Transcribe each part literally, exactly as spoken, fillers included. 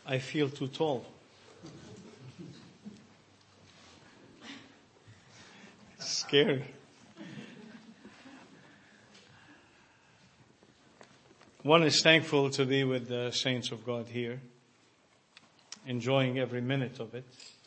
I feel too tall. It's scary. One is thankful to be with the saints of God here, enjoying every minute of it.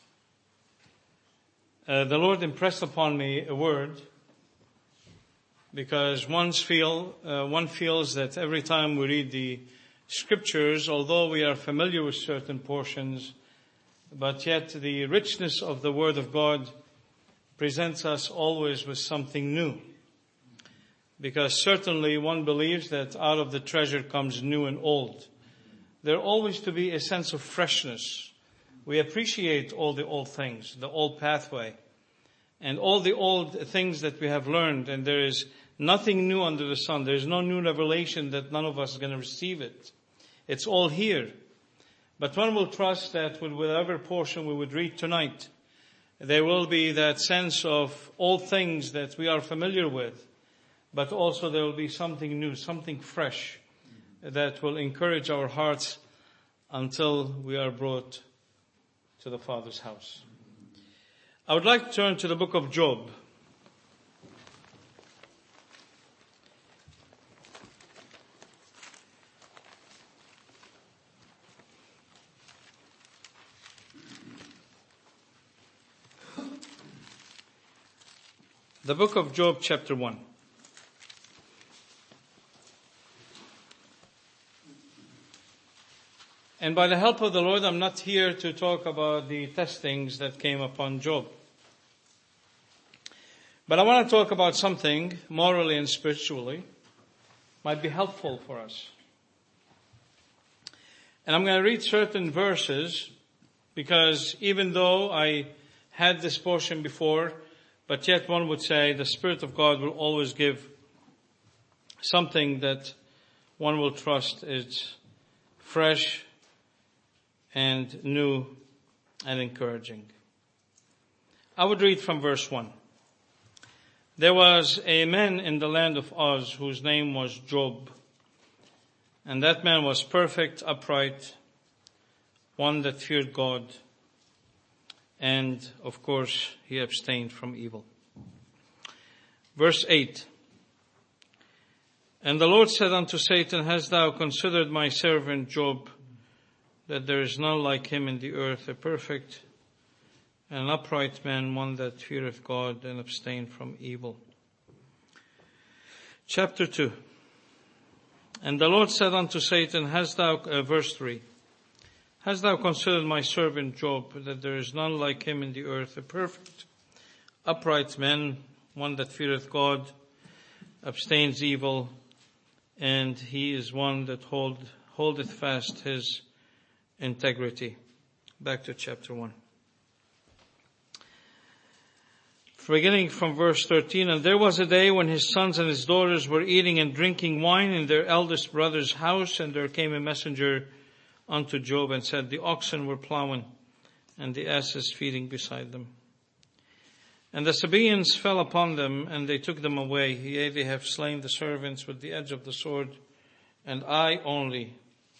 Uh, the Lord impressed upon me a word, because one's feel, uh, one feels that every time we read the scriptures, although we are familiar with certain portions, but yet the richness of the Word of God presents us always with something new. Because certainly one believes that out of the treasure comes new and old. There always to be a sense of freshness. We appreciate all the old things, the old pathway, and all the old things that we have learned, and there is nothing new under the sun. There is no new revelation that none of us is going to receive it. It's all here. But one will trust that with whatever portion we would read tonight, there will be that sense of all things that we are familiar with, but also there will be something new, something fresh that will encourage our hearts until we are brought to the Father's house. I would like to turn to the book of Job. The book of Job, chapter one. And by the help of the Lord, I'm not here to talk about the testings that came upon Job. But I want to talk about something morally and spiritually might be helpful for us. And I'm going to read certain verses, because even though I had this portion before, but yet one would say the Spirit of God will always give something that one will trust is fresh and new and encouraging. I would read from verse one. There was a man in the land of Uz whose name was Job. And that man was perfect, upright, one that feared God. And, of course, he abstained from evil. Verse eight. And the Lord said unto Satan, Hast thou considered my servant Job, that there is none like him in the earth, a perfect and upright man, one that feareth God and abstained from evil. Chapter two. And the Lord said unto Satan, Hast thou, uh, verse three, Hast thou considered my servant Job, that there is none like him in the earth, a perfect, upright man, one that feareth God, abstains evil, and he is one that hold, holdeth fast his integrity. Back to chapter one. Beginning from verse thirteen, And there was a day when his sons and his daughters were eating and drinking wine in their eldest brother's house, and there came a messenger unto Job and said, The oxen were plowing, and the asses feeding beside them. And the Sabaeans fell upon them, and they took them away. Yea, they have slain the servants with the edge of the sword, and I only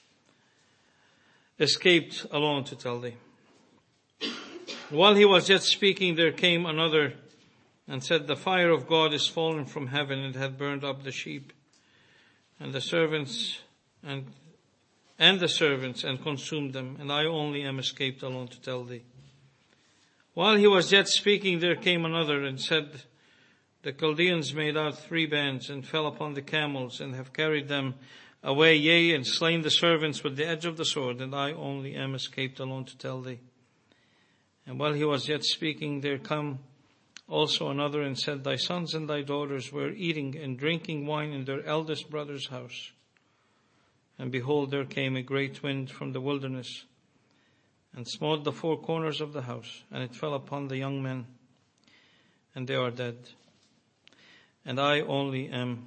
escaped alone to tell thee. While he was yet speaking, there came another and said, The fire of God is fallen from heaven, and hath burned up the sheep and the servants and and the servants and consumed them, and I only am escaped alone to tell thee. While he was yet speaking, there came another and said, The Chaldeans made out three bands and fell upon the camels and have carried them away, yea, and slain the servants with the edge of the sword, and I only am escaped alone to tell thee. And while he was yet speaking, there come also another and said, Thy sons and thy daughters were eating and drinking wine in their eldest brother's house. And behold, there came a great wind from the wilderness, and smote the four corners of the house, and it fell upon the young men, and they are dead. And I only am,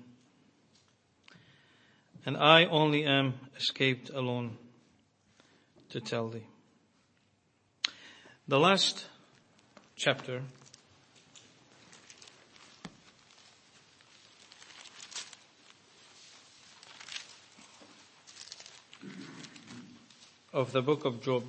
and I only am escaped alone to tell thee. The last chapter of the book of Job.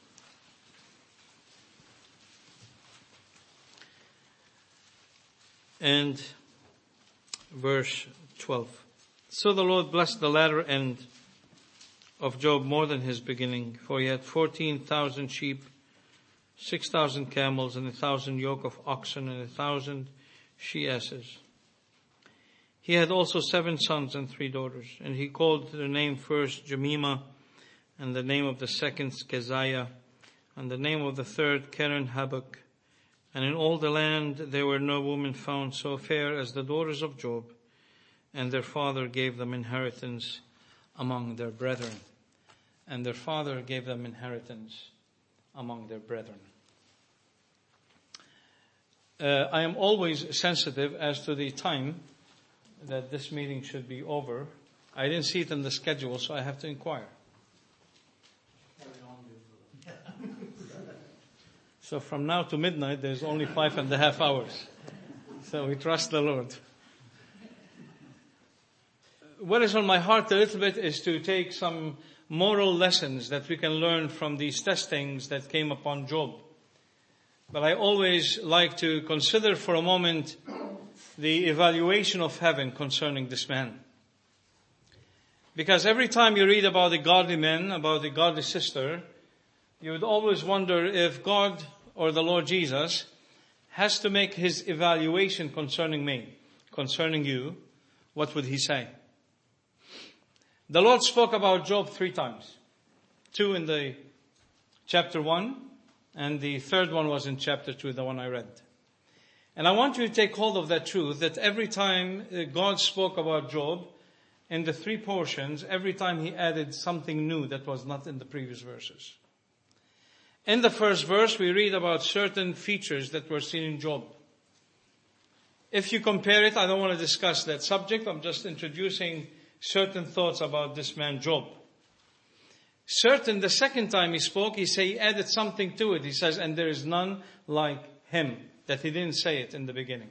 And verse twelve. So the Lord blessed the latter end of Job more than his beginning, for he had fourteen thousand sheep, six thousand camels, and a thousand yoke of oxen, and a thousand she-asses. He had also seven sons and three daughters, and he called the name first Jemimah, and the name of the second Keziah, and the name of the third Keren-Happuch. And in all the land there were no women found so fair as the daughters of Job, and their father gave them inheritance among their brethren. And their father gave them inheritance among their brethren. Uh, I am always sensitive as to the time that this meeting should be over. I didn't see it in the schedule, so I have to inquire. So from now to midnight, there's only five and a half hours. So we trust the Lord. What is on my heart a little bit is to take some moral lessons that we can learn from these testings that came upon Job. But I always like to consider for a moment the evaluation of heaven concerning this man. Because every time you read about a godly man, about a godly sister, you would always wonder if God or the Lord Jesus has to make his evaluation concerning me, concerning you, what would he say? The Lord spoke about Job three times. Two in the chapter one, and the third one was in chapter two, the one I read. And I want you to take hold of that truth, that every time God spoke about Job, in the three portions, every time he added something new that was not in the previous verses. In the first verse, we read about certain features that were seen in Job. If you compare it, I don't want to discuss that subject. I'm just introducing certain thoughts about this man Job. Certain, the second time he spoke, he say he added something to it. He says, and there is none like him, that he didn't say it in the beginning.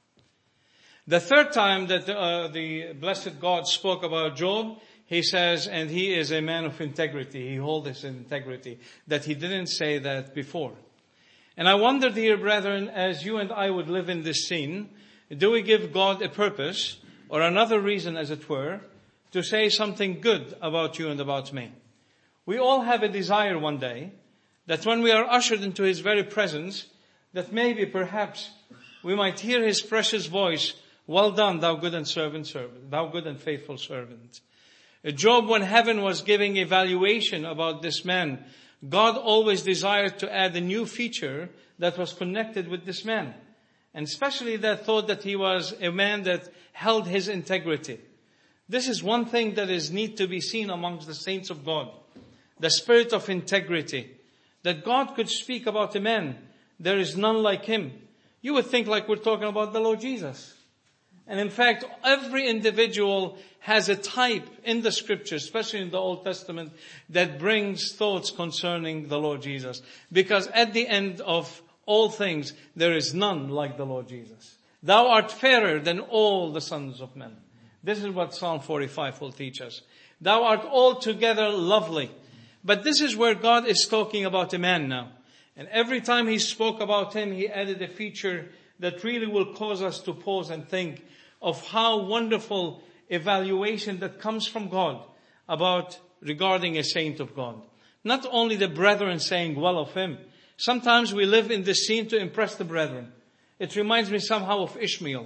The third time that uh, the blessed God spoke about Job, he says, and he is a man of integrity. He holds his integrity. That he didn't say that before. And I wonder, dear brethren, as you and I would live in this scene, do we give God a purpose, or another reason as it were, to say something good about you and about me? We all have a desire one day, that when we are ushered into his very presence, that maybe perhaps we might hear his precious voice, well done, thou good and servant servant, thou good and faithful servant. Job, when heaven was giving evaluation about this man, God always desired to add a new feature that was connected with this man. And especially that thought that he was a man that held his integrity. This is one thing that is need to be seen amongst the saints of God. The spirit of integrity. That God could speak about a man, there is none like him. You would think like we're talking about the Lord Jesus. And in fact, every individual has a type in the scriptures, especially in the Old Testament, that brings thoughts concerning the Lord Jesus. Because at the end of all things, there is none like the Lord Jesus. Thou art fairer than all the sons of men. This is what Psalm forty-five will teach us. Thou art altogether lovely. But this is where God is talking about a man now. And every time he spoke about him, he added a feature that really will cause us to pause and think of how wonderful evaluation that comes from God about regarding a saint of God. Not only the brethren saying well of him. Sometimes we live in this scene to impress the brethren. It reminds me somehow of Ishmael.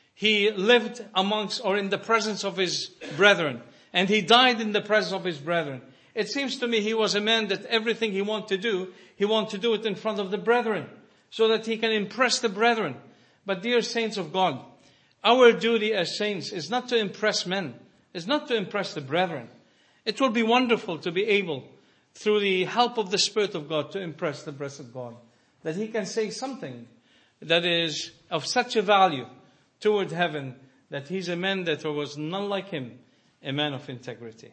He lived amongst or in the presence of his brethren. And he died in the presence of his brethren. It seems to me he was a man that everything he wanted to do, he wanted to do it in front of the brethren. So that he can impress the brethren. But dear saints of God, our duty as saints is not to impress men. It's not to impress the brethren. It will be wonderful to be able, through the help of the Spirit of God, to impress the blessed God. That he can say something that is of such a value toward heaven, that he's a man that there was none like him, a man of integrity.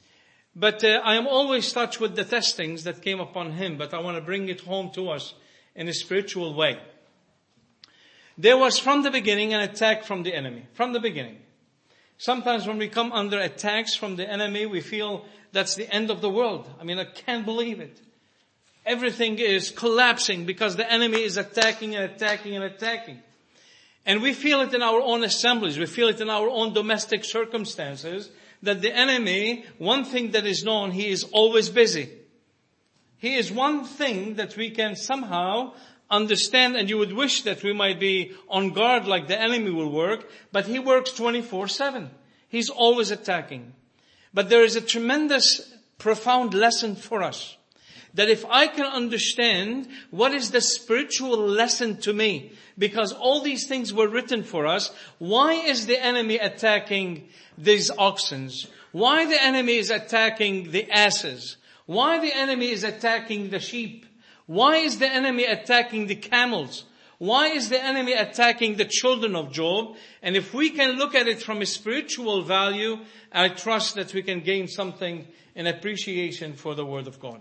But uh, I am always touched with the testings that came upon him, but I want to bring it home to us in a spiritual way. There was from the beginning an attack from the enemy. From the beginning. Sometimes when we come under attacks from the enemy, we feel that's the end of the world. I mean, I can't believe it. Everything is collapsing because the enemy is attacking and attacking and attacking. And we feel it in our own assemblies. We feel it in our own domestic circumstances that the enemy, one thing that is known, he is always busy. He is one thing that we can somehow understand, and you would wish that we might be on guard like the enemy will work, but he works twenty-four seven. He's always attacking. But there is a tremendous, profound lesson for us. That if I can understand what is the spiritual lesson to me, because all these things were written for us, why is the enemy attacking these oxen? Why the enemy is attacking the asses? Why the enemy is attacking the sheep? Why is the enemy attacking the camels? Why is the enemy attacking the children of Job? And if we can look at it from a spiritual value, I trust that we can gain something in appreciation for the Word of God.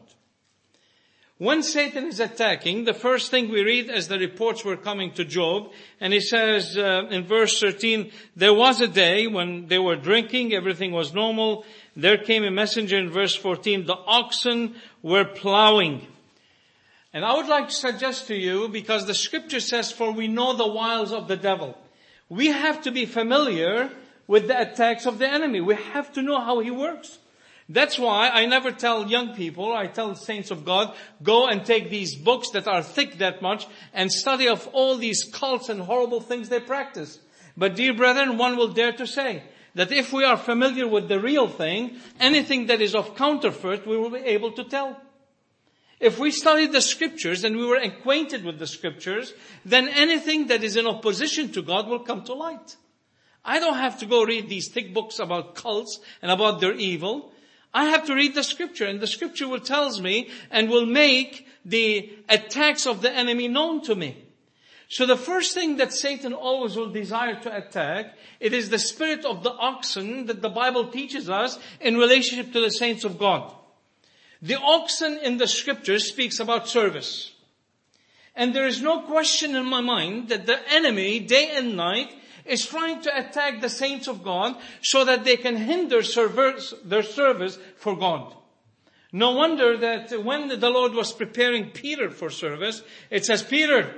When Satan is attacking, the first thing we read as the reports were coming to Job, and he says uh, in verse thirteen, there was a day when they were drinking, everything was normal. There came a messenger in verse fourteen, the oxen were plowing. And I would like to suggest to you, because the scripture says, for we know the wiles of the devil. We have to be familiar with the attacks of the enemy. We have to know how he works. That's why I never tell young people, I tell saints of God, go and take these books that are thick that much and study of all these cults and horrible things they practice. But dear brethren, one will dare to say that if we are familiar with the real thing, anything that is of counterfeit, we will be able to tell. If we studied the scriptures and we were acquainted with the scriptures, then anything that is in opposition to God will come to light. I don't have to go read these thick books about cults and about their evil. I have to read the scripture, and the scripture will tells me and will make the attacks of the enemy known to me. So the first thing that Satan always will desire to attack, it is the spirit of the oxen that the Bible teaches us in relationship to the saints of God. The oxen in the scripture speaks about service. And there is no question in my mind that the enemy, day and night, is trying to attack the saints of God so that they can hinder service, their service for God. No wonder that when the Lord was preparing Peter for service, it says, Peter,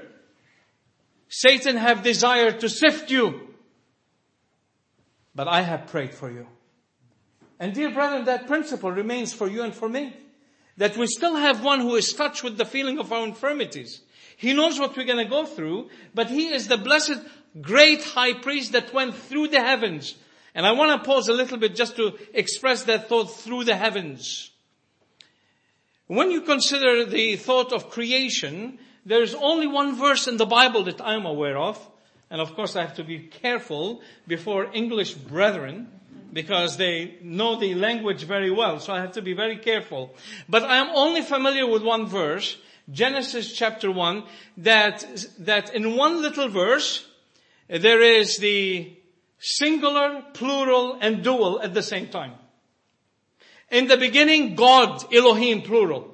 Satan have desired to sift you, but I have prayed for you. And dear brethren, that principle remains for you and for me. That we still have one who is touched with the feeling of our infirmities. He knows what we're going to go through, but he is the blessed great high priest that went through the heavens. And I want to pause a little bit just to express that thought, through the heavens. When you consider the thought of creation, there is only one verse in the Bible that I'm aware of. And of course I have to be careful before English brethren, because they know the language very well. So I have to be very careful. But I am only familiar with one verse, Genesis chapter one, that, that in one little verse, there is the singular, plural, and dual at the same time. In the beginning, God, Elohim, plural.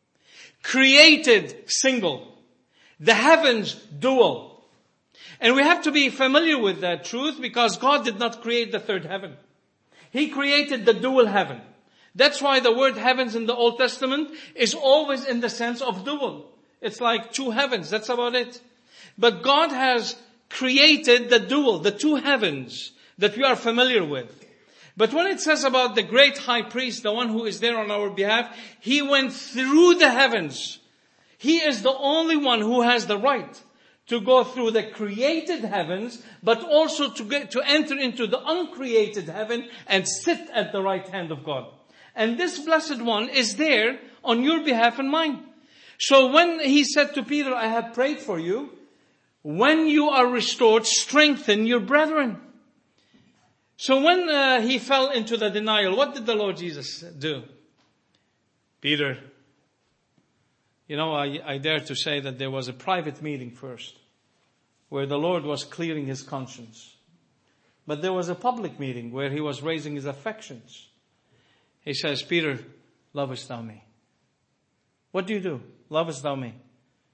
Created, single. The heavens, dual. And we have to be familiar with that truth because God did not create the third heaven. He created the dual heaven. That's why the word heavens in the Old Testament is always in the sense of dual. It's like two heavens. That's about it. But God has created the dual, the two heavens that we are familiar with. But when it says about the great high priest, the one who is there on our behalf, he went through the heavens. He is the only one who has the right to go through the created heavens, but also to get, to enter into the uncreated heaven and sit at the right hand of God. And this blessed one is there on your behalf and mine. So when he said to Peter, I have prayed for you, when you are restored, strengthen your brethren. So when uh, he fell into the denial, what did the Lord Jesus do? Peter, you know, I, I dare to say that there was a private meeting first, where the Lord was clearing his conscience. But there was a public meeting where he was raising his affections. He says, Peter, lovest thou me? What do you do? Lovest thou me?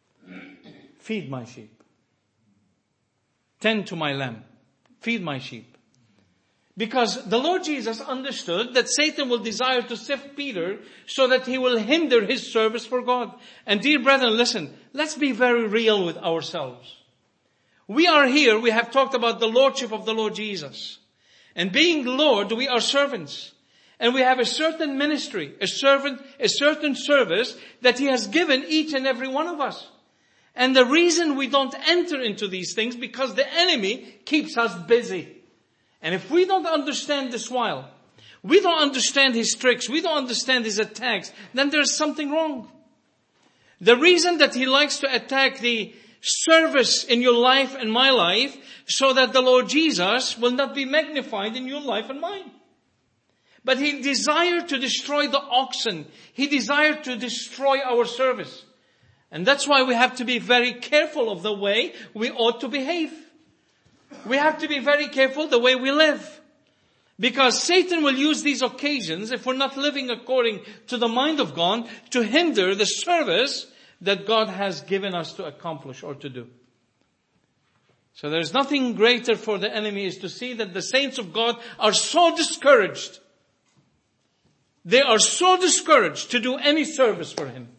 Feed my sheep. Tend to my lamb. Feed my sheep. Because the Lord Jesus understood that Satan will desire to sift Peter so that he will hinder his service for God. And dear brethren, listen, let's be very real with ourselves. We are here, we have talked about the Lordship of the Lord Jesus. And being Lord, we are servants. And we have a certain ministry, a servant, a certain service that He has given each and every one of us. And the reason we don't enter into these things, because the enemy keeps us busy. And if we don't understand this while, we don't understand his tricks, we don't understand his attacks, then there's something wrong. The reason that he likes to attack the service in your life and my life, so that the Lord Jesus will not be magnified in your life and mine. But he desired to destroy the oxen. He desired to destroy our service. And that's why we have to be very careful of the way we ought to behave. We have to be very careful the way we live. Because Satan will use these occasions, if we're not living according to the mind of God, to hinder the service that God has given us to accomplish or to do. So there's nothing greater for the enemy is to see that the saints of God are so discouraged. They are so discouraged to do any service for Him.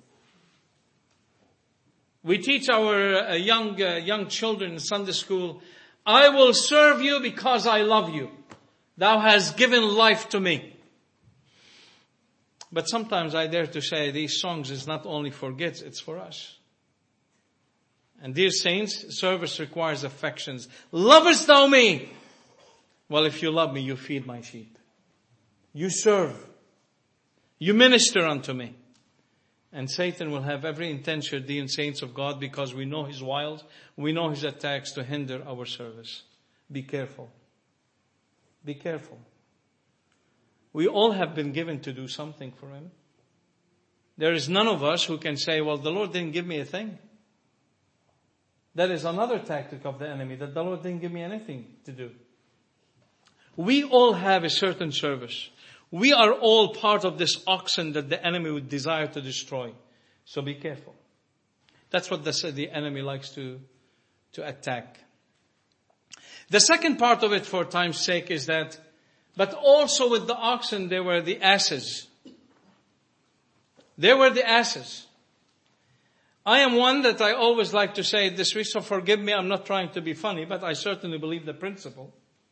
We teach our uh, young uh, young children in Sunday school, I will serve you because I love you. Thou hast given life to me. But sometimes I dare to say these songs is not only for kids, it's for us. And dear saints, service requires affections. Lovest thou me? Well, if you love me, you feed my sheep. You serve. You minister unto me. And Satan will have every intention, dear saints of God, because we know his wiles, we know his attacks to hinder our service. Be careful. Be careful. We all have been given to do something for Him. There is none of us who can say, well, the Lord didn't give me a thing. That is another tactic of the enemy, that the Lord didn't give me anything to do. We all have a certain service. We are all part of this oxen that the enemy would desire to destroy. So be careful. That's what the, the enemy likes to, to attack. The second part of it, for time's sake, is that, but also with the oxen, there were the asses. There were the asses. I am one that I always like to say this week, so forgive me, I'm not trying to be funny, but I certainly believe the principle.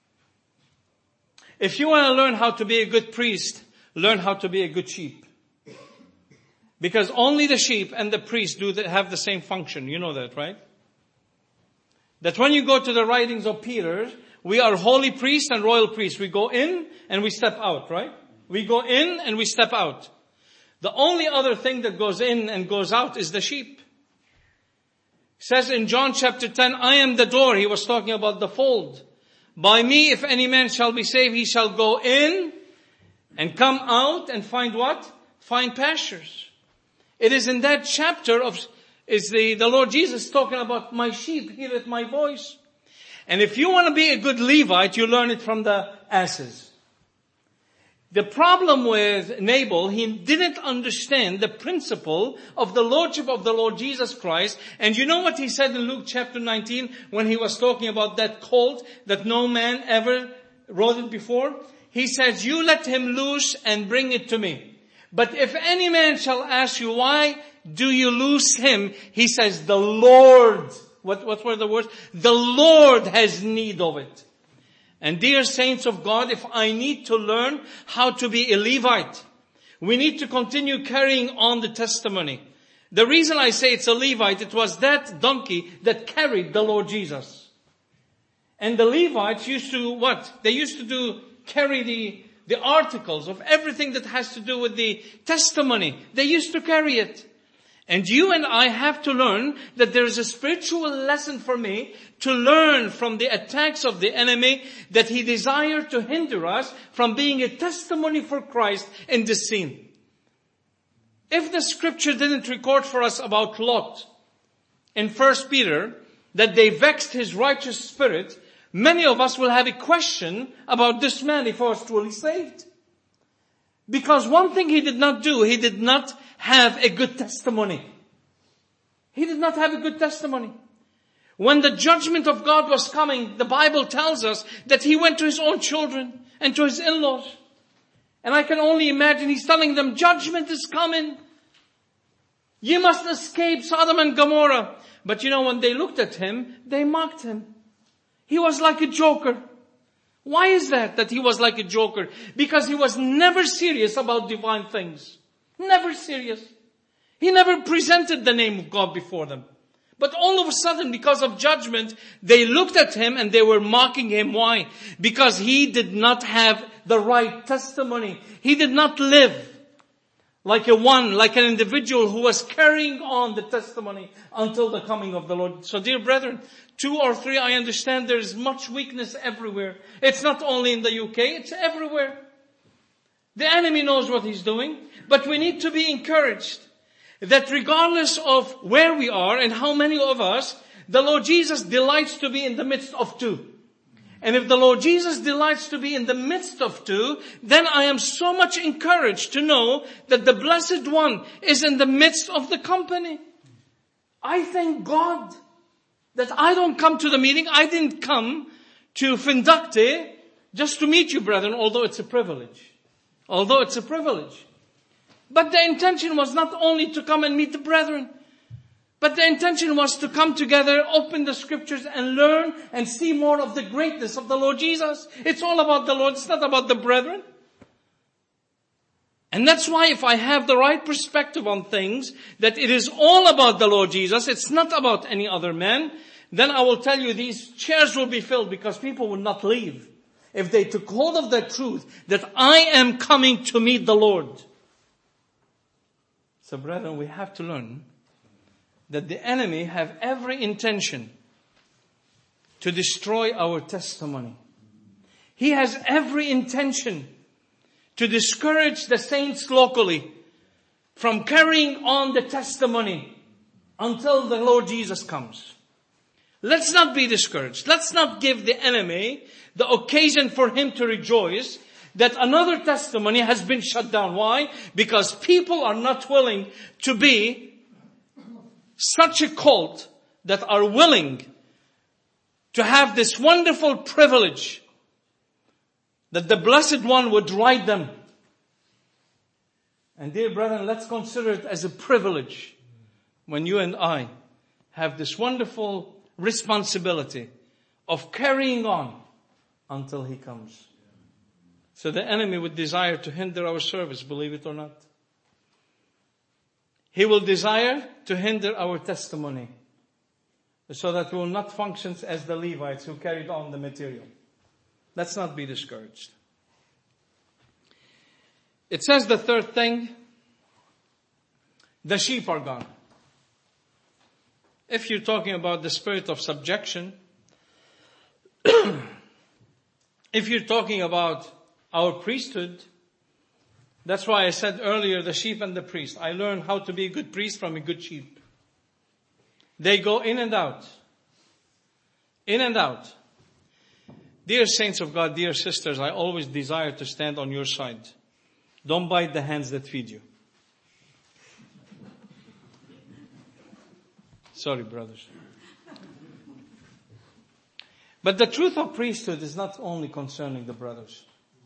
If you want to learn how to be a good priest, learn how to be a good sheep. Because only the sheep and the priest do the, have the same function. You know that, right? That when you go to the writings of Peter, we are holy priests and royal priests. We go in and we step out, right? We go in and we step out. The only other thing that goes in and goes out is the sheep. It says in John chapter ten, I am the door. He was talking about the fold. By me, if any man shall be saved, he shall go in and come out and find what? Find pastures. It is in that chapter of, is the, the Lord Jesus talking about my sheep heareth my voice. And if you want to be a good Levite, you learn it from the asses. The problem with Nabal, he didn't understand the principle of the Lordship of the Lord Jesus Christ. And you know what he said in Luke chapter nineteen when he was talking about that colt that no man ever rode it before? He says, you let him loose and bring it to me. But if any man shall ask you, why do you loose him? He says, the Lord, what, what were the words? The Lord has need of it. And dear saints of God, if I need to learn how to be a Levite, we need to continue carrying on the testimony. The reason I say it's a Levite, it was that donkey that carried the Lord Jesus. And the Levites used to what? They used to do, carry the, the articles of everything that has to do with the testimony. They used to carry it. And you and I have to learn that there is a spiritual lesson for me to learn from the attacks of the enemy, that he desired to hinder us from being a testimony for Christ in this scene. If the scripture didn't record for us about Lot in First Peter, that they vexed his righteous spirit, many of us will have a question about this man if he was truly saved. Because one thing he did not do, he did not have a good testimony. He did not have a good testimony. When the judgment of God was coming, the Bible tells us that he went to his own children and to his in-laws. And I can only imagine he's telling them, judgment is coming. You must escape Sodom and Gomorrah. But you know, when they looked at him, they mocked him. He was like a joker. Why is that, that he was like a joker? Because he was never serious about divine things. Never serious. He never presented the name of God before them. But all of a sudden, because of judgment, they looked at him and they were mocking him. Why? Because he did not have the right testimony. He did not live like a one, like an individual who was carrying on the testimony until the coming of the Lord. So dear brethren, two or three, I understand there is much weakness everywhere. It's not only in the U K, it's everywhere. The enemy knows what he's doing, but we need to be encouraged that regardless of where we are and how many of us, the Lord Jesus delights to be in the midst of two. And if the Lord Jesus delights to be in the midst of two, then I am so much encouraged to know that the Blessed One is in the midst of the company. I thank God that I don't come to the meeting. I didn't come to Findakte just to meet you, brethren, although it's a privilege. Although it's a privilege. But the intention was not only to come and meet the brethren, but the intention was to come together, open the scriptures and learn and see more of the greatness of the Lord Jesus. It's all about the Lord. It's not about the brethren. And that's why if I have the right perspective on things, that it is all about the Lord Jesus, it's not about any other man, then I will tell you these chairs will be filled because people will not leave if they took hold of the truth that I am coming to meet the Lord. So brethren, we have to learn that the enemy have every intention to destroy our testimony. He has every intention to discourage the saints locally from carrying on the testimony until the Lord Jesus comes. Let's not be discouraged. Let's not give the enemy the occasion for him to rejoice that another testimony has been shut down. Why? Because people are not willing to be such a cult that are willing to have this wonderful privilege that the Blessed One would write them. And dear brethren, let's consider it as a privilege when you and I have this wonderful responsibility of carrying on until He comes. So the enemy would desire to hinder our service, believe it or not. He will desire to hinder our testimony so that we will not function as the Levites who carried on the material. Let's not be discouraged. It says the third thing, the sheep are gone. If you're talking about the spirit of subjection, if you're talking about our priesthood, that's why I said earlier, the sheep and the priest. I learned how to be a good priest from a good sheep. They go in and out. In and out. Dear saints of God, dear sisters, I always desire to stand on your side. Don't bite the hands that feed you. Sorry, brothers. But the truth of priesthood is not only concerning the brothers.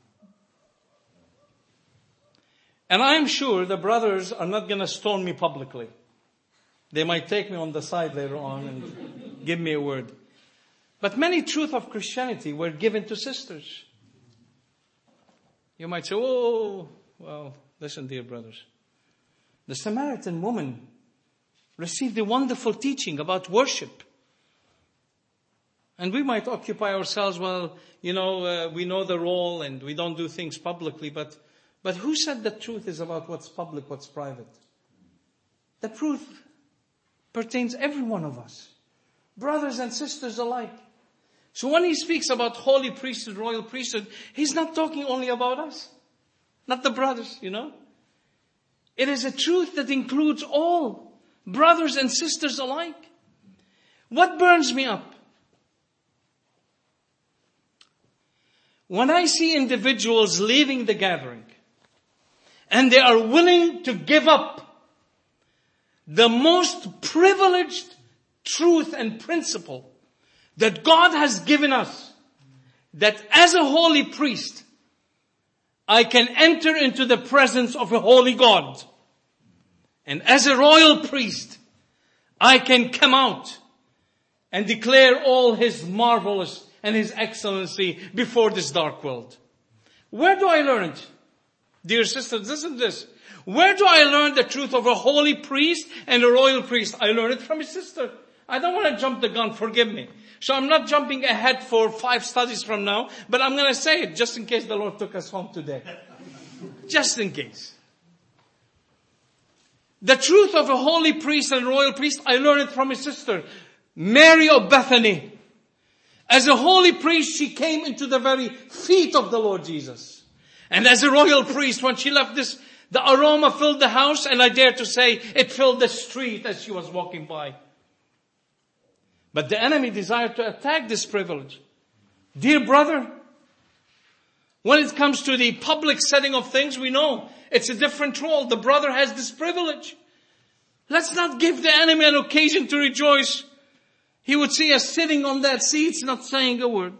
And I'm sure the brothers are not going to stone me publicly. They might take me on the side later on and give me a word. But many truths of Christianity were given to sisters. You might say, oh, well, listen, dear brothers. The Samaritan woman received a wonderful teaching about worship. And we might occupy ourselves, well, you know, uh, we know the role and we don't do things publicly, but But who said the truth is about what's public, what's private? The truth pertains every one of us. Brothers and sisters alike. So when he speaks about holy priesthood, royal priesthood, he's not talking only about us. Not the brothers, you know. It is a truth that includes all. Brothers and sisters alike. What burns me up? When I see individuals leaving the gathering, and they are willing to give up the most privileged truth and principle that God has given us. That as a holy priest, I can enter into the presence of a holy God. And as a royal priest, I can come out and declare all His marvelous and His excellency before this dark world. Where do I learn it? Dear sisters, listen to this. Where do I learn the truth of a holy priest and a royal priest? I learned it from his sister. I don't want to jump the gun, forgive me. So I'm not jumping ahead for five studies from now, but I'm going to say it just in case the Lord took us home today. Just in case. The truth of a holy priest and a royal priest, I learned it from his sister, Mary of Bethany. As a holy priest, she came into the very feet of the Lord Jesus. And as a royal priest, when she left this, the aroma filled the house, and I dare to say it filled the street as she was walking by. But the enemy desired to attack this privilege. Dear brother, when it comes to the public setting of things, we know it's a different role. The brother has this privilege. Let's not give the enemy an occasion to rejoice. He would see us sitting on that seat, not saying a word.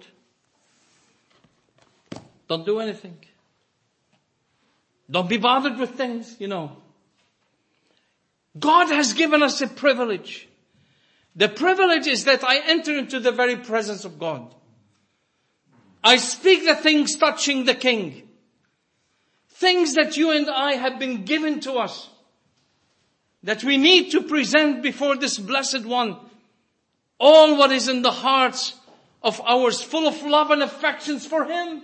Don't do anything. Don't be bothered with things, you know. God has given us a privilege. The privilege is that I enter into the very presence of God. I speak the things touching the King. Things that you and I have been given to us. That we need to present before this blessed one. All what is in the hearts of ours, full of love and affections for Him.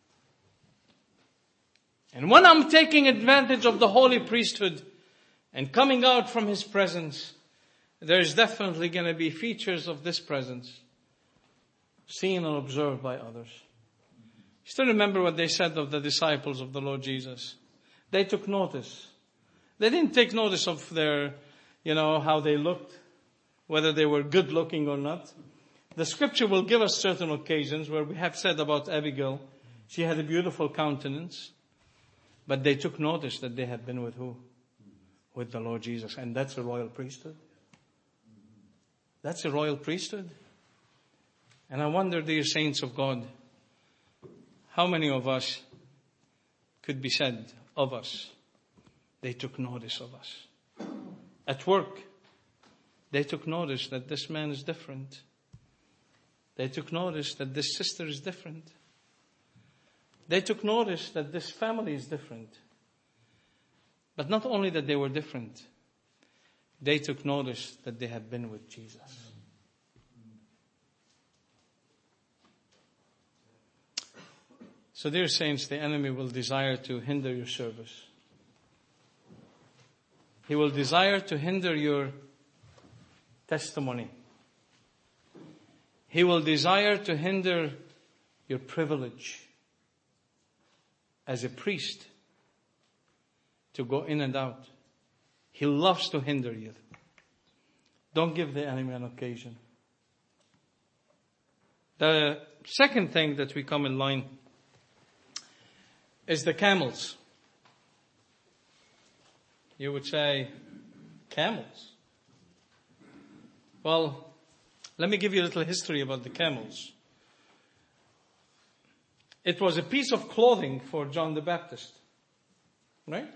And when I'm taking advantage of the holy priesthood and coming out from His presence, there's definitely going to be features of this presence seen and observed by others. You still remember what they said of the disciples of the Lord Jesus? They took notice. They didn't take notice of their, you know, how they looked, whether they were good looking or not. The scripture will give us certain occasions where we have said about Abigail, she had a beautiful countenance, but they took notice that they had been with who? With the Lord Jesus. And that's a royal priesthood. That's a royal priesthood. And I wonder, dear saints of God, how many of us could be said of us, they took notice of us. At work, they took notice that this man is different. They took notice that this sister is different. They took notice that this family is different. But not only that they were different, they took notice that they had been with Jesus. So dear saints, the enemy will desire to hinder your service. He will desire to hinder your testimony. He will desire to hinder your privilege as a priest to go in and out. He loves to hinder you. Don't give the enemy an occasion. The second thing that we come in line is the camels. You would say, camels? Well, let me give you a little history about the camels. It was a piece of clothing for John the Baptist. Right?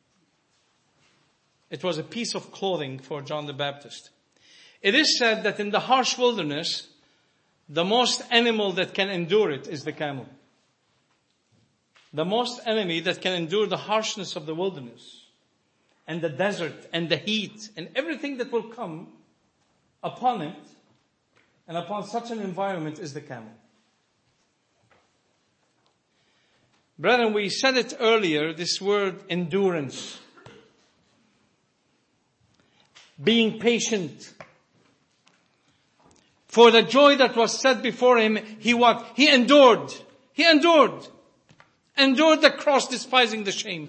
It was a piece of clothing for John the Baptist. It is said that in the harsh wilderness, the most animal that can endure it is the camel. The most enemy that can endure the harshness of the wilderness and the desert and the heat and everything that will come upon it and upon such an environment is the camel. Brethren, we said it earlier, this word endurance. Being patient. For the joy that was set before him, he what? He endured. He endured. Endured the cross, despising the shame.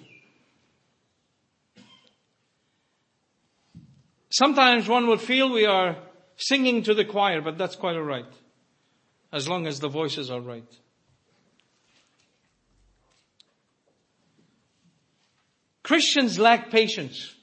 Sometimes one will feel we are singing to the choir, but that's quite all right. As long as the voices are right. Christians lack patience.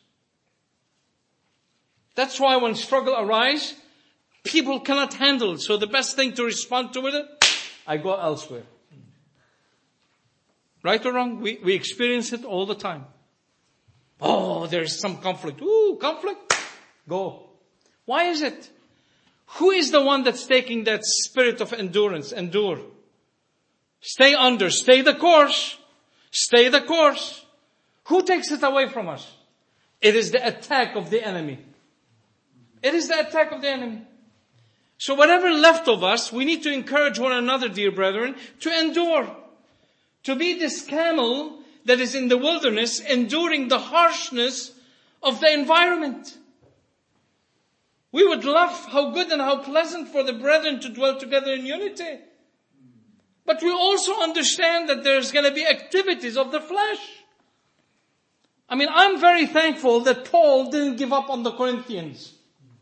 That's why when struggle arises, people cannot handle it. So the best thing to respond to it, I go elsewhere. Right or wrong? We, we experience it all the time. Oh, there's some conflict. Ooh, conflict. Go. Why is it? Who is the one that's taking that spirit of endurance? Endure. Stay under. Stay the course. Stay the course. Who takes it away from us? It is the attack of the enemy. It is the attack of the enemy. So whatever left of us, we need to encourage one another, dear brethren, to endure. To be this camel that is in the wilderness, enduring the harshness of the environment. We would love how good and how pleasant for the brethren to dwell together in unity. But we also understand that there's going to be activities of the flesh. I mean, I'm very thankful that Paul didn't give up on the Corinthians.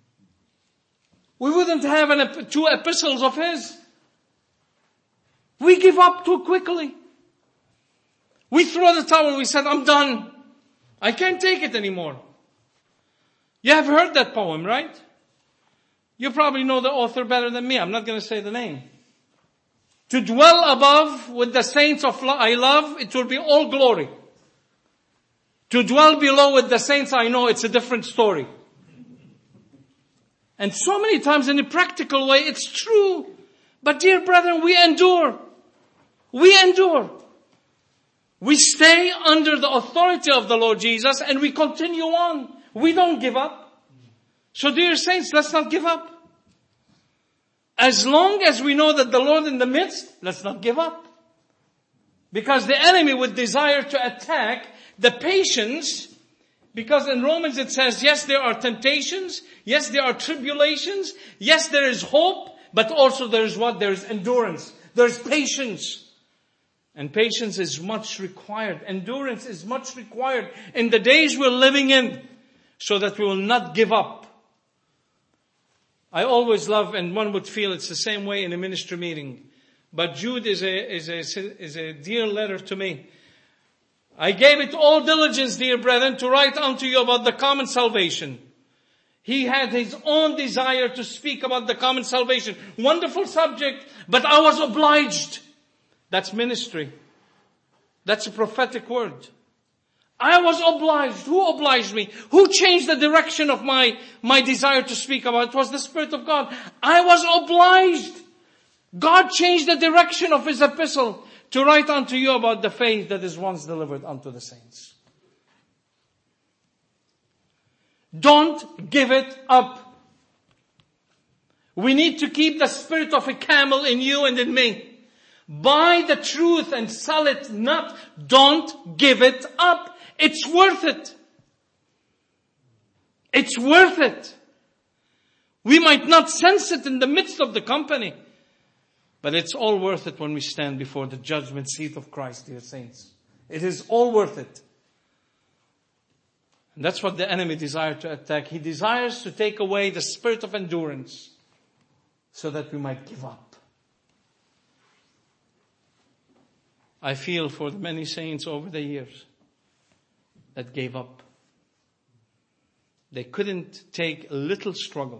We wouldn't have an, two epistles of his. We give up too quickly. We throw the towel. We said, I'm done. I can't take it anymore. You have heard that poem, right? You probably know the author better than me. I'm not going to say the name. To dwell above with the saints of lo- I love, it will be all glory. To dwell below with the saints I know, it's a different story. And so many times in a practical way, it's true. But dear brethren, we endure. We endure. We stay under the authority of the Lord Jesus and we continue on. We don't give up. So dear saints, let's not give up. As long as we know that the Lord in the midst, let's not give up. Because the enemy would desire to attack the patience. Because in Romans it says, yes, there are temptations. Yes, there are tribulations. Yes, there is hope. But also there is what? There is endurance. There is patience. And patience is much required. Endurance is much required in the days we're living in. So that we will not give up. I always love, and one would feel it's the same way in a ministry meeting. But Jude is a, is a, is a dear letter to me. I gave it all diligence, dear brethren, to write unto you about the common salvation. He had his own desire to speak about the common salvation. Wonderful subject, but I was obliged. That's ministry. That's a prophetic word. I was obliged. Who obliged me? Who changed the direction of my, my desire to speak about? It was the Spirit of God. I was obliged. God changed the direction of His epistle to write unto you about the faith that is once delivered unto the saints. Don't give it up. We need to keep the spirit of a camel in you and in me. Buy the truth and sell it not. Don't give it up. It's worth it. It's worth it. We might not sense it in the midst of the company, but it's all worth it when we stand before the judgment seat of Christ, dear saints. It is all worth it. And that's what the enemy desires to attack. He desires to take away the spirit of endurance so that we might give up. I feel for the many saints over the years that gave up. They couldn't take a little struggle.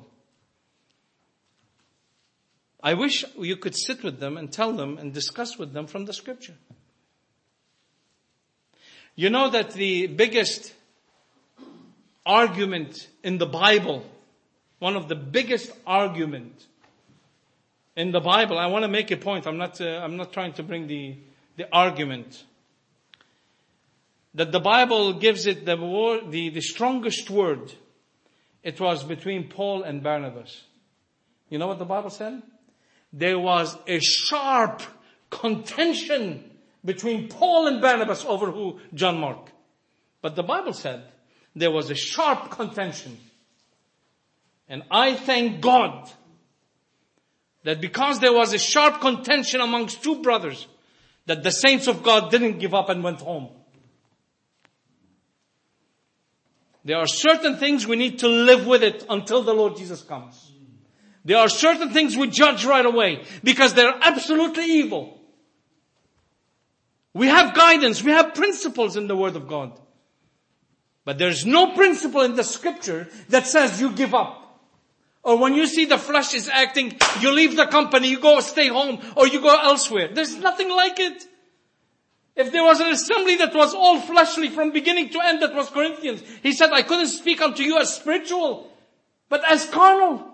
I wish you could sit with them and tell them and discuss with them from the scripture. You know that the biggest argument in the Bible, one of the biggest argument in the Bible, I want to make a point. I'm not, uh, I'm not trying to bring the, the argument. That the Bible gives it the, word, the, the strongest word. It was between Paul and Barnabas. You know what the Bible said? There was a sharp contention between Paul and Barnabas over who? John Mark. But the Bible said there was a sharp contention. And I thank God that because there was a sharp contention amongst two brothers, that the saints of God didn't give up and went home. There are certain things we need to live with it until the Lord Jesus comes. There are certain things we judge right away because they're absolutely evil. We have guidance, we have principles in the Word of God. But there's no principle in the scripture that says you give up. Or when you see the flesh is acting, you leave the company, you go stay home, or you go elsewhere. There's nothing like it. If there was an assembly that was all fleshly from beginning to end, that was Corinthians. He said, I couldn't speak unto you as spiritual, but as carnal.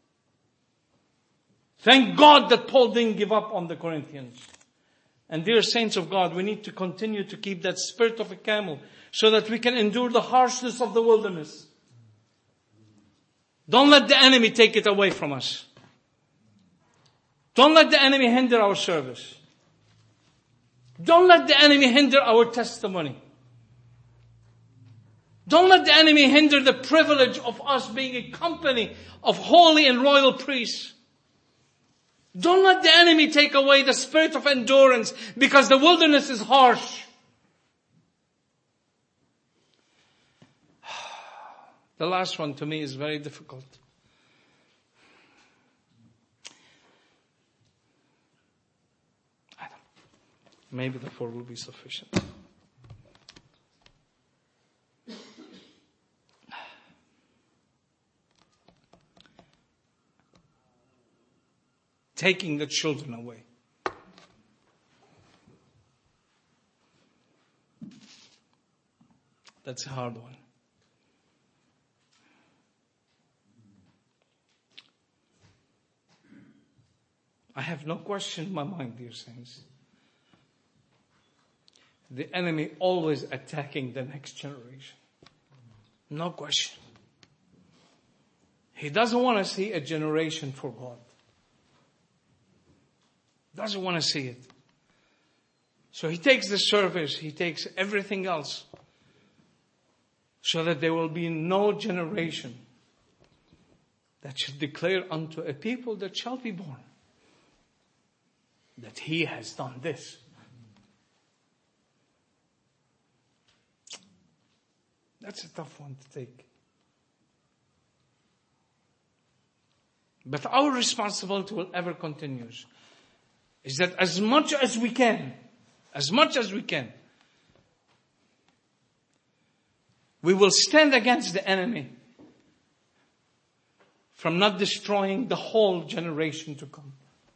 Thank God that Paul didn't give up on the Corinthians. And dear saints of God, we need to continue to keep that spirit of a camel so that we can endure the harshness of the wilderness. Don't let the enemy take it away from us. Don't let the enemy hinder our service. Don't let the enemy hinder our testimony. Don't let the enemy hinder the privilege of us being a company of holy and royal priests. Don't let the enemy take away the spirit of endurance because the wilderness is harsh. The last one to me is very difficult. Maybe the four will be sufficient. Taking the children away. That's a hard one. I have no question in my mind, dear saints. The enemy always attacking the next generation. No question. He doesn't want to see a generation for God. Doesn't want to see it. So he takes the service, he takes everything else, so that there will be no generation that should declare unto a people that shall be born that he has done this. That's a tough one to take. But our responsibility will ever continues. Is that as much as we can, as much as we can, we will stand against the enemy from not destroying the whole generation to come.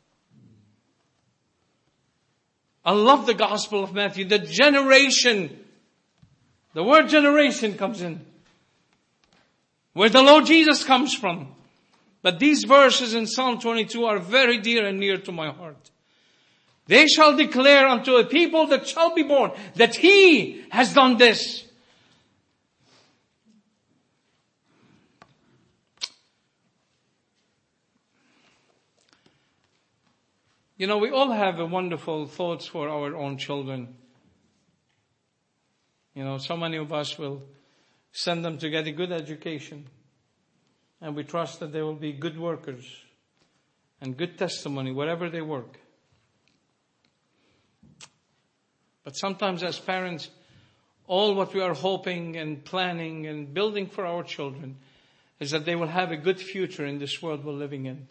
I love the Gospel of Matthew. The generation, the word generation comes in, where the Lord Jesus comes from. But these verses in Psalm twenty-two are very dear and near to my heart. They shall declare unto a people that shall be born that he has done this. You know, we all have a wonderful thoughts for our own children. You know, so many of us will send them to get a good education. And we trust that they will be good workers and good testimony wherever they work. But sometimes as parents, all what we are hoping and planning and building for our children is that they will have a good future in this world we're living in.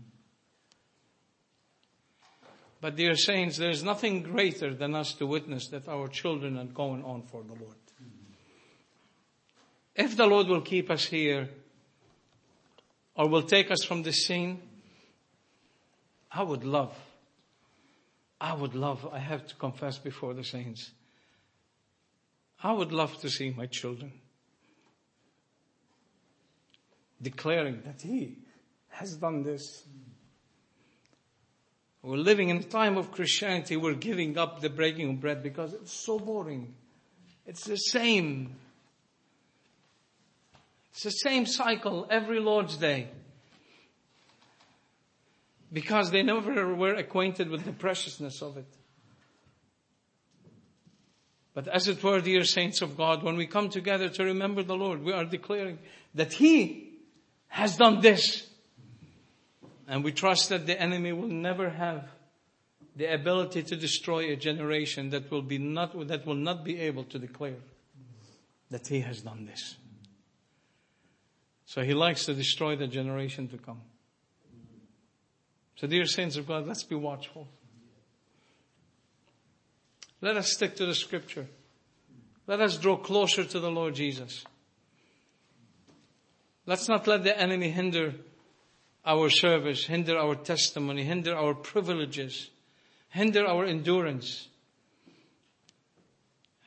But dear saints, there's nothing greater than us to witness that our children are going on for the Lord. If the Lord will keep us here or will take us from this scene, I would love I would love, I have to confess before the saints, I would love to see my children declaring that he has done this. We're living in a time of Christianity. We're giving up the breaking of bread because it's so boring. It's the same. It's the same cycle every Lord's Day. Because they never were acquainted with the preciousness of it. But as it were, dear saints of God, when we come together to remember the Lord, we are declaring that he has done this. And we trust that the enemy will never have the ability to destroy a generation that will be not, that will not be able to declare that he has done this. So he likes to destroy the generation to come. So dear saints of God, let's be watchful. Let us stick to the scripture. Let us draw closer to the Lord Jesus. Let's not let the enemy hinder our service, hinder our testimony, hinder our privileges, hinder our endurance.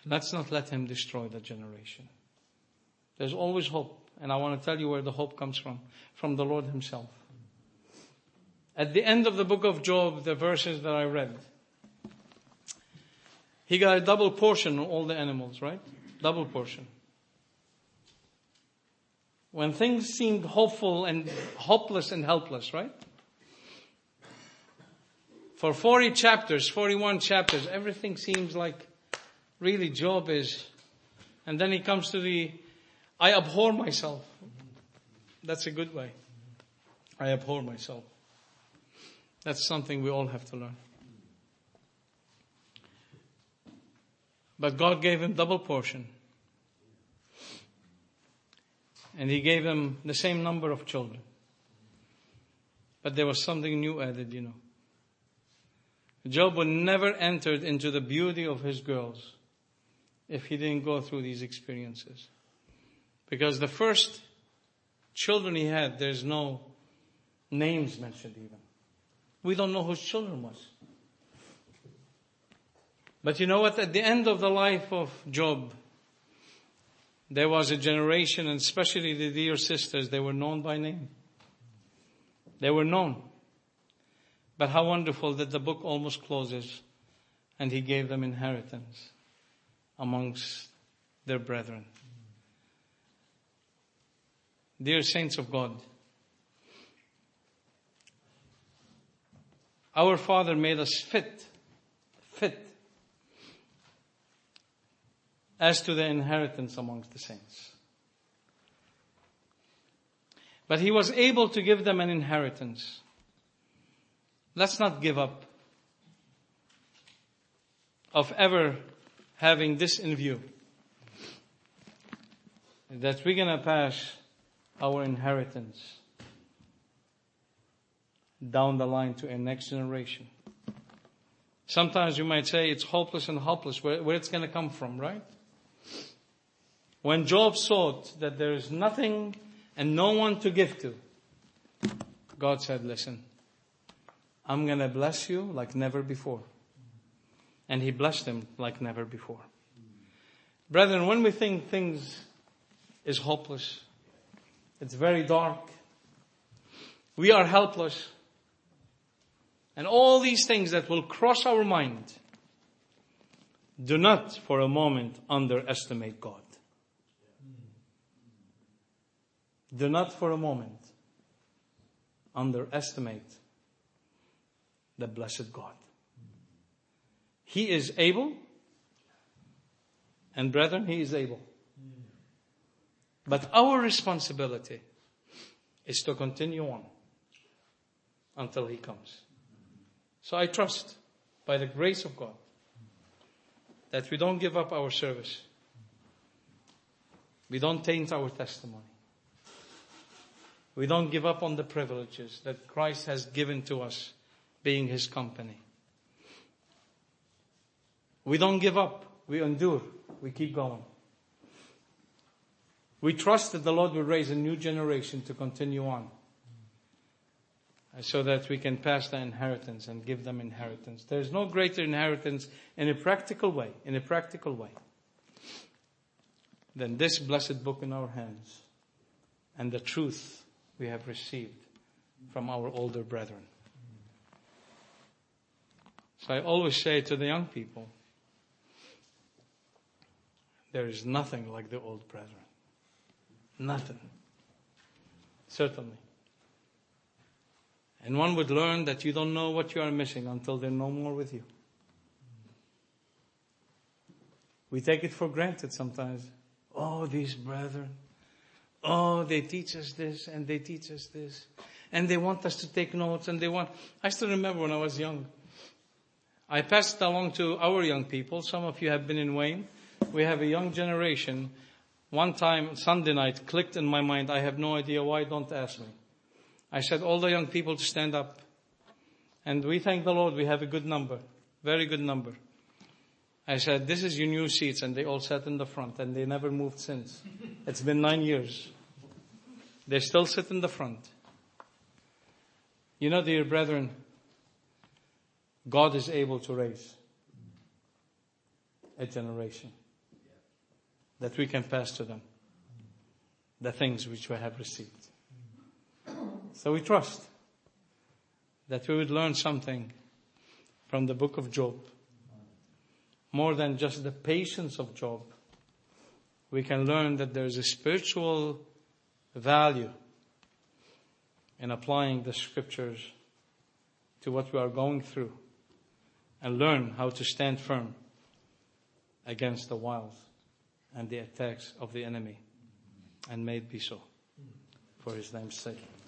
Let's not let him destroy that generation. There's always hope. And I want to tell you where the hope comes from. From the Lord himself. At the end of the book of Job, the verses that I read, he got a double portion on all the animals, right? Double portion. When things seemed hopeful and hopeless and helpless, right? For forty chapters, forty-one chapters, everything seems like really Job is. And then he comes to the, I abhor myself. That's a good way. I abhor myself. That's something we all have to learn. But God gave him double portion. And he gave him the same number of children. But there was something new added, you know. Job would never entered into the beauty of his girls if he didn't go through these experiences. Because the first children he had, there's no names mentioned even. We don't know whose children was. But you know what? At the end of the life of Job, there was a generation, and especially the dear sisters, they were known by name. They were known. But how wonderful that the book almost closes and he gave them inheritance amongst their brethren. Dear saints of God, our Father made us fit, fit as to the inheritance amongst the saints. But he was able to give them an inheritance. Let's not give up of ever having this in view. That we're going to pass our inheritance down the line to a next generation. Sometimes you might say it's hopeless and helpless, where, where it's going to come from, right? When Job thought that there is nothing and no one to give to, God said, listen, I'm going to bless you like never before. And he blessed him like never before. Brethren, when we think things is hopeless, it's very dark, we are helpless, and all these things that will cross our mind, do not for a moment underestimate God. Do not for a moment underestimate the blessed God. He is able, and brethren, He is able. But our responsibility is to continue on until He comes. So I trust, by the grace of God, that we don't give up our service. We don't taint our testimony. We don't give up on the privileges that Christ has given to us, being His company. We don't give up. We endure. We keep going. We trust that the Lord will raise a new generation to continue on, so that we can pass the inheritance and give them inheritance. There is no greater inheritance in a practical way, in a practical way, than this blessed book in our hands and the truth we have received from our older brethren. So I always say to the young people, there is nothing like the old brethren. Nothing. Certainly. And one would learn that you don't know what you are missing until they're no more with you. We take it for granted sometimes. Oh, these brethren. Oh, they teach us this and they teach us this. And they want us to take notes and they want... I still remember when I was young. I passed along to our young people. Some of you have been in Wayne. We have a young generation. One time, Sunday night, clicked in my mind. I have no idea why, don't ask me. I said, all the young people to stand up. And we thank the Lord, we have a good number. Very good number. I said, this is your new seats. And they all sat in the front. And they never moved since. It's been nine years. They still sit in the front. You know, dear brethren, God is able to raise a generation. that we can pass to them the things which we have received. So we trust that we would learn something from the book of Job. More than just the patience of Job, we can learn that there is a spiritual value in applying the scriptures to what we are going through and learn how to stand firm against the wiles and the attacks of the enemy. And may it be so for his name's sake.